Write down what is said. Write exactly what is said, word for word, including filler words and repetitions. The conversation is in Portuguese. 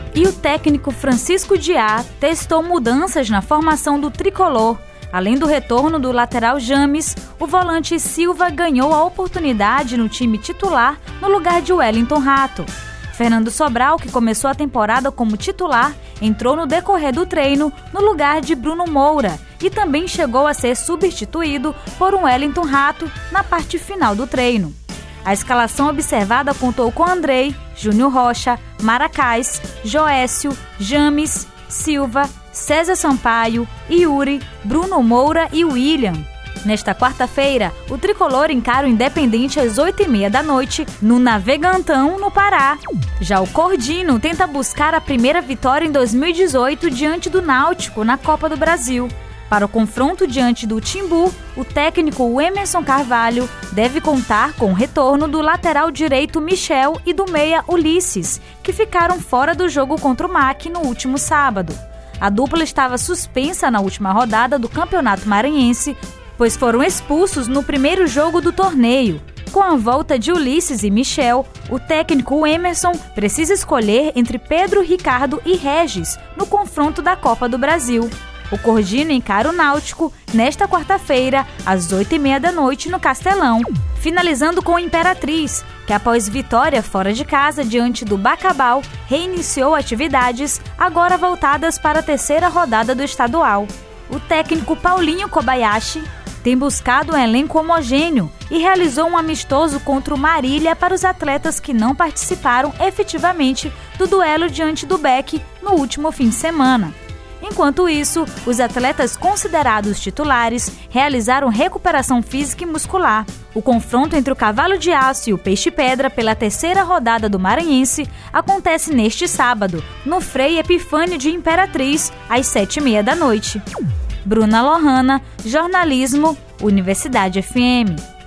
E o técnico Francisco Diá testou mudanças na formação do tricolor. Além do retorno do lateral James, o volante Silva ganhou a oportunidade no time titular no lugar de Wellington Rato. Fernando Sobral, que começou a temporada como titular, entrou no decorrer do treino no lugar de Bruno Moura e também chegou a ser substituído por um Wellington Rato na parte final do treino. A escalação observada contou com Andrei, Júnior Rocha, Maracás, Joécio, James, Silva, César Sampaio, Yuri, Bruno Moura e William. Nesta quarta-feira, o tricolor encara o Independente às oito e meia da noite, no Navegantão, no Pará. Já o Cordino tenta buscar a primeira vitória em dois mil e dezoito diante do Náutico na Copa do Brasil. Para o confronto diante do Timbu, o técnico Emerson Carvalho deve contar com o retorno do lateral direito Michel e do meia Ulisses, que ficaram fora do jogo contra o M A C no último sábado. A dupla estava suspensa na última rodada do Campeonato Maranhense, pois foram expulsos no primeiro jogo do torneio. Com a volta de Ulisses e Michel, o técnico Emerson precisa escolher entre Pedro, Ricardo e Regis no confronto da Copa do Brasil. O Cordino encara o Náutico nesta quarta-feira, às oito e meia da noite, no Castelão. Finalizando com o Imperatriz, que após vitória fora de casa diante do Bacabal, reiniciou atividades, agora voltadas para a terceira rodada do estadual. O técnico Paulinho Kobayashi tem buscado um elenco homogêneo e realizou um amistoso contra o Marília para os atletas que não participaram efetivamente do duelo diante do B E C no último fim de semana. Enquanto isso, os atletas considerados titulares realizaram recuperação física e muscular. O confronto entre o Cavalo de Aço e o Peixe Pedra pela terceira rodada do Maranhense acontece neste sábado, no Frei Epifânio de Imperatriz, às sete e meia da noite. Bruna Lohana, Jornalismo, Universidade F M.